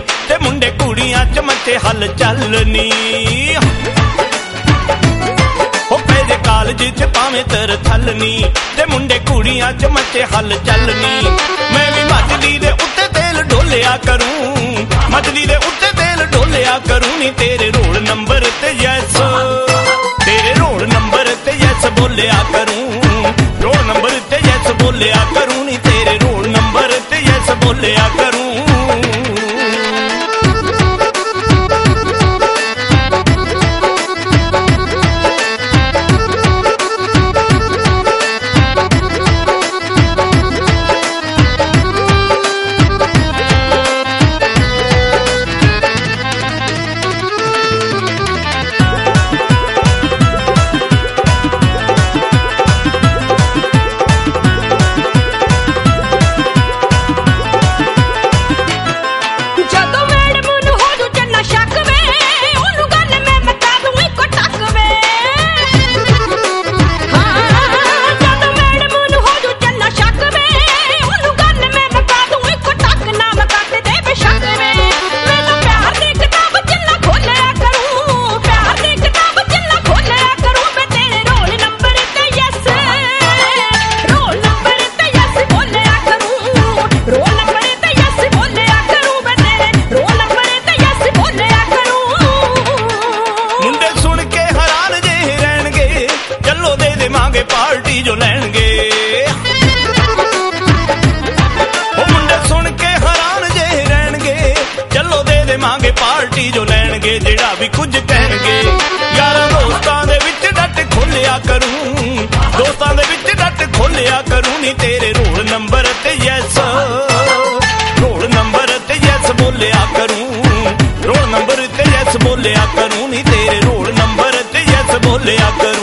ते मुंडे कुड़ियां च मचे हल चलनी पेजे कालज च भावें तर थलनी ते मुंडे कुड़ियां च मचे हल चलनी मैं भी मछली दे उत्ते तेल डोलिया करूं मछली दे उत्ते तेल डोलिया करूं नी तेरे रोल नंबर ते यस तेरे रोल नंबर ते यस बोलिया करूं रोल नंबर ते यस बोलिया करूं नी तेरे रोल नंबर ते यस बोलिया करूं पार्टी जो लैणगे मुंडे सुन के हैरान जे रहणगे चलो दे देवांगे पार्टी जो लैणगे जेड़ा भी कुछ कहणगे यारां दोस्तां दे विच डट खोलिया करूं दोस्तां दे विच डट खोलिया करूं नी तेरे रोल नंबर ते यस रोल नंबर ते यस बोलिया करूं रोल नंबर ते यस बोलिया करूं नी तेरे रोल नंबर ते यस बोलिया करूं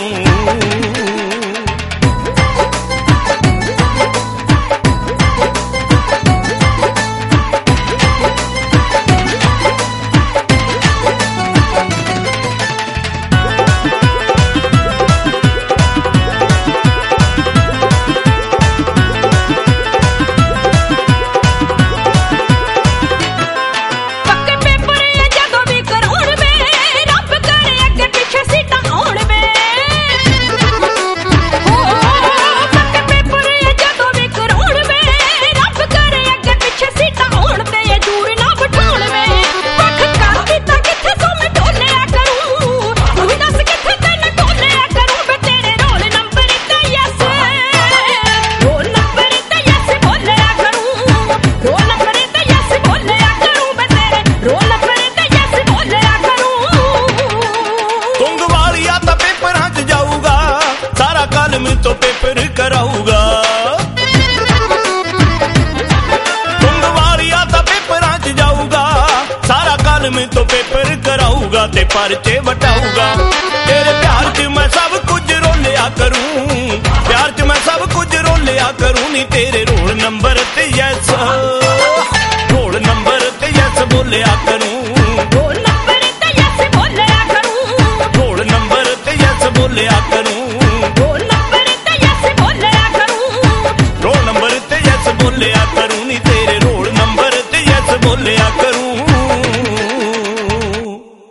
तो पेपर कराऊगा तुंगवारिया तो पेपरां च जाऊगा सारा कल में तो पेपर कराऊगा ते परचे वटाऊगा तेरे प्यार च मैं सब कुछ रोलिया करूं प्यार च मैं सब कुछ रोलिया करूं नी तेरे रोल नंबर ते यस रोल नंबर ते यस बोलिया करूं रोल नंबर ते यस बोलिया करूं रोल नंबर ते यस बोलिया